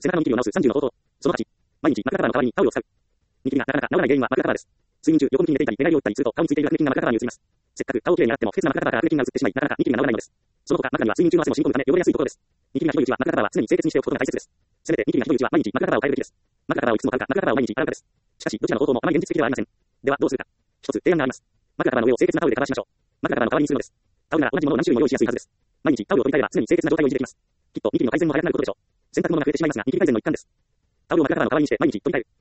背中のニキビを治す30の方法。その8、毎日枕カバーの代わりにタオルを使う。ニキビがなかなか治らない原因は枕カバーです。睡眠中、横向きに寝ていたり、寝返りを打ったりすると、顔についているアクネ菌が枕カバーに移ります。せっかく顔をきれいに洗っても、不潔な枕カバーからアクネ菌が移ってしまい、なかなかニキビが治らないのです。その他、中には睡眠中の汗も染み込むため汚れやすいところです。ニキビがひどいうちは枕カバーは常に清潔にしておくことが大切です。せめてニキビがひどいうちは毎日枕カバーを変えるべきです。枕カバーをいくつも買うか、枕カバーを毎日洗うかです。しかし、どちらの方法もあまり現実的ではありません。では、どうするか。一つ提案があります。枕カバーの上を清潔なタオルでカバーしましょう。枕カバーの代わりにするのです。タオルなら同じものを何種類も用意しやすいはずです。毎日タオルを取り替えれば常に清潔な状態を維持できます。きっとニキビの改善も早くなることでしょう。洗濯物が増えてしまいますが、ニキビ改善の一環です。タオルを枕カバーの代わりにして毎日取り替える。